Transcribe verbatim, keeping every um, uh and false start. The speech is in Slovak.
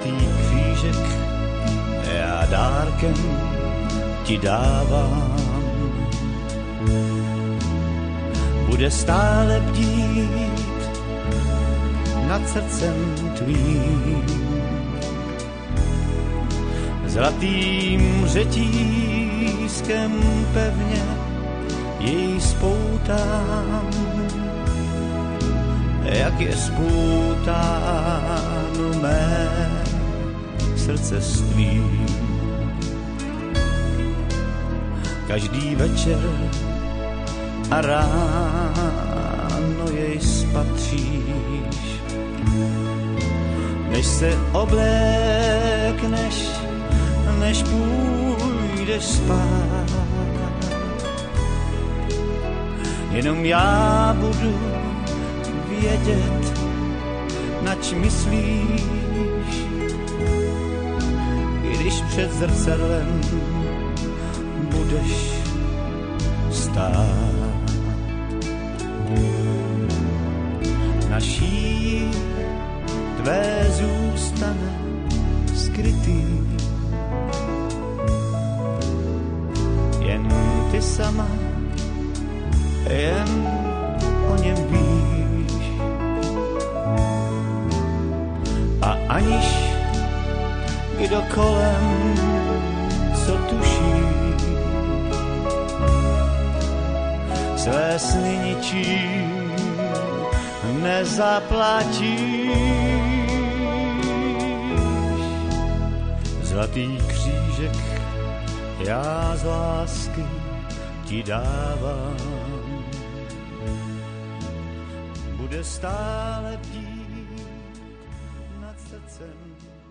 Zlatý křížek já dárkem ti dávám. Bude stále bdít nad srdcem tvým. Zlatým řetízkem pevně jej spoutám, jak je spoutáno mé srdce s tvým. Každý večer a ráno jej spatříš, než se oblékneš, než půjdeš spát. Jenom já budu vědět, nač myslíš, když před zrcadlem budeš stát. Naší tvé zůstane skrytý, jen ty sama, jen o něm víš. A aniž kdo kolem co tuší, své sny ničím nezaplatíš. Zlatý křížek já z lásky ti dávám. Bude stále bdít nad srdcem